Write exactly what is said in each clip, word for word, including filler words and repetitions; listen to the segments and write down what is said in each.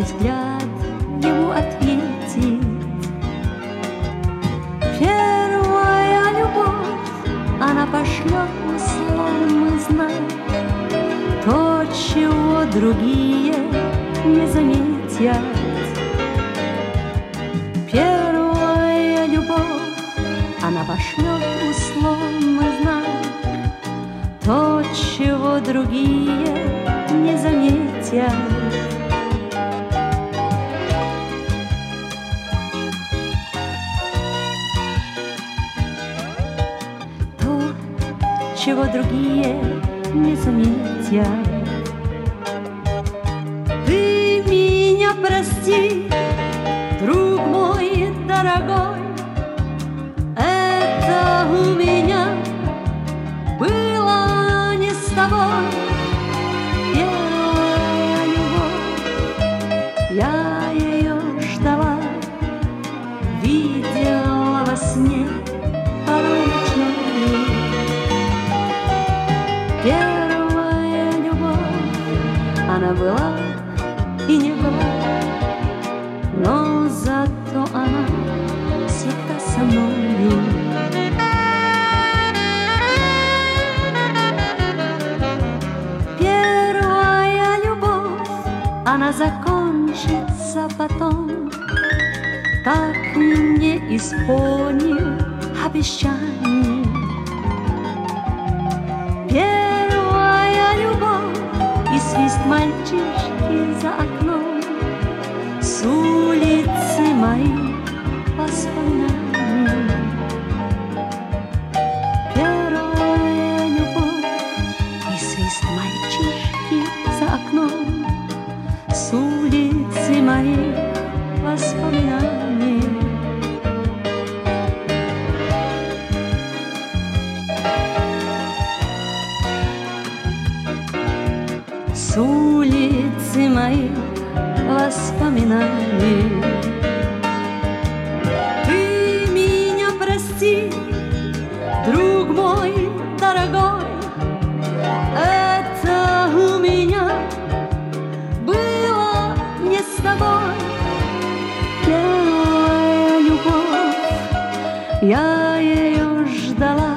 и взгляд ему ответит. Первая любовь, она пошлет условный знак, то, чего другие не заметят. Первая любовь, она пошлет условный знак, то, чего другие не заметят. То, чего другие не заметят. Ты меня прости, друг мой дорогой, это у меня было не с тобой. Первая любовь, я ее ждала, видела во сне порой ночной. Первая любовь, она была и не была, но зато она всегда со мною. Первая любовь, она закончится потом, так не исполнил обещаний. Первая любовь и свист мальчишки за окном, с улицы моих воспоминаний. Первая любовь и свист мальчишки за окном, с улицы моих воспоминаний. С улицы моих воспоминаний. Ты меня прости, друг мой дорогой, это у меня было не с тобой. Первая любовь, я ее ждала,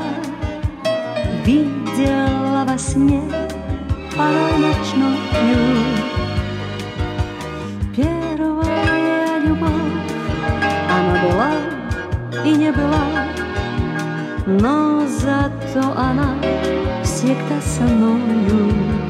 видела во сне порой ночною. Первая любовь, она была и не была, но зато она всегда со мною.